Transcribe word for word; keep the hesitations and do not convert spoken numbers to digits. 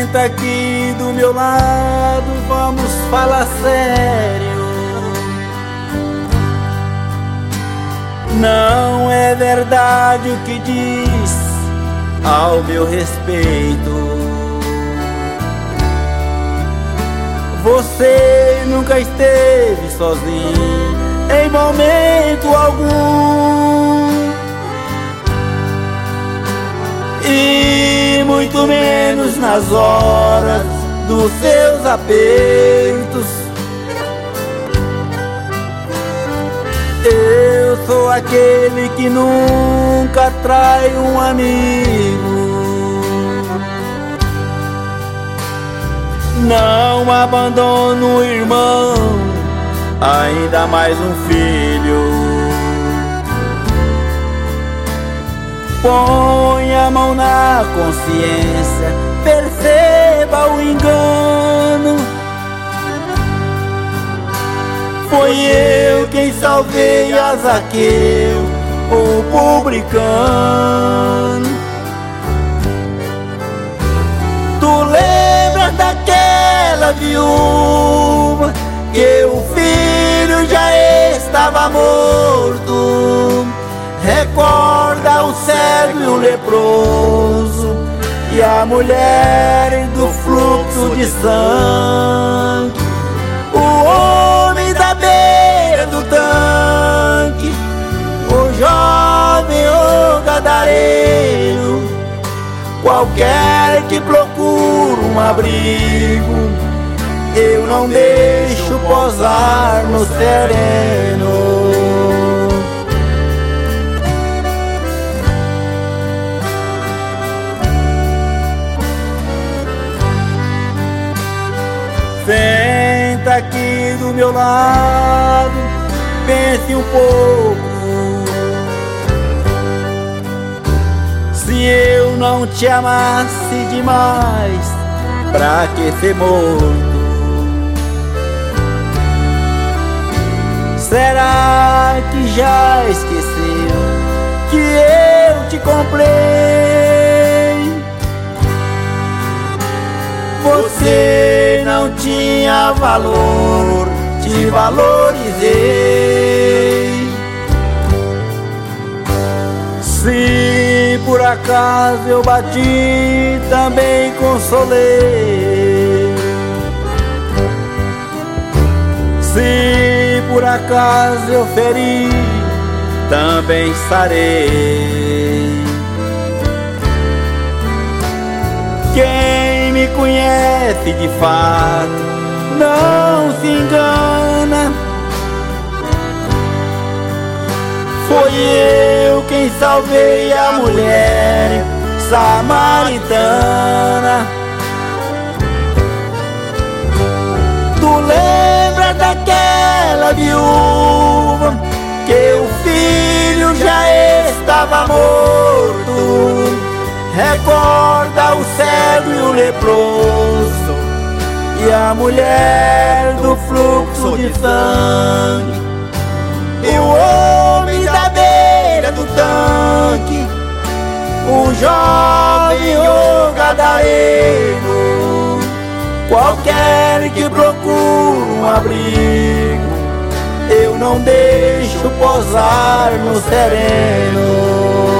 Senta aqui do meu lado, vamos falar sério. Não é verdade o que diz ao meu respeito. Você nunca esteve sozinho em momento algum, e muito menos nas horas dos seus apertos. Eu sou aquele que nunca trai um amigo. Não abandono o irmão, ainda mais um filho. Põe a mão na consciência, perceba o engano. Foi eu quem salvei a Zaqueu, o publicano. Tu lembras daquela viúva que o filho já estava morto? Recorda o cego e o leproso e a mulher do fluxo de sangue, o homem da beira do tanque, o jovem o gadareno. Qualquer que procura um abrigo, eu não deixo posar no sereno. Senta aqui do meu lado, pense um pouco. Se eu não te amasse demais, pra que ser morto? Será que já esqueceu que eu te comprei? Você não tinha valor, te valorizei. Se por acaso eu bati, também consolei. Se por acaso eu feri, também sarei. Quem me conhece de fato não se engana. Foi eu quem salvei a mulher samaritana. Tu lembra daquela viúva que o filho já estava morto? Recorda o cego e o leproso e a mulher do fluxo de sangue, e o homem da beira do tanque, o jovem o gadareno. Qualquer que procura um abrigo, eu não deixo posar no sereno.